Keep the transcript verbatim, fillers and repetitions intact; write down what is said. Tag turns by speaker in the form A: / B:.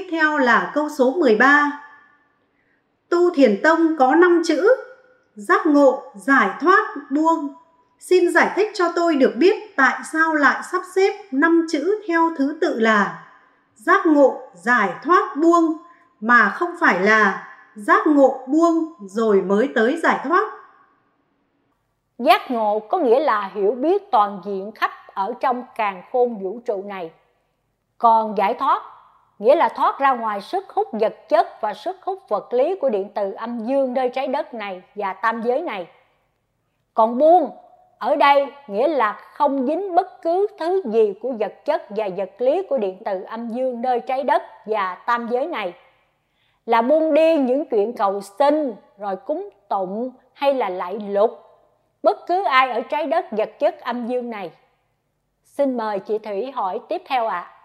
A: tiếp theo là câu số mười ba. Tu Thiền Tông có năm chữ: giác ngộ, giải thoát, buông. Xin giải thích cho tôi được biết tại sao lại sắp xếp năm chữ theo thứ tự là giác ngộ, giải thoát, buông mà không phải là giác ngộ, buông rồi mới tới giải thoát.
B: Giác ngộ có nghĩa là hiểu biết toàn diện khắp ở trong càn khôn vũ trụ này. Còn giải thoát nghĩa là thoát ra ngoài sức hút vật chất và sức hút vật lý của điện từ âm dương nơi trái đất này và tam giới này. Còn buông ở đây nghĩa là không dính bất cứ thứ gì của vật chất và vật lý của điện từ âm dương nơi trái đất và tam giới này. Là buông đi những chuyện cầu xin, rồi cúng tụng hay là lạy lục bất cứ ai ở trái đất vật chất âm dương này. Xin mời chị Thủy hỏi tiếp theo ạ. À.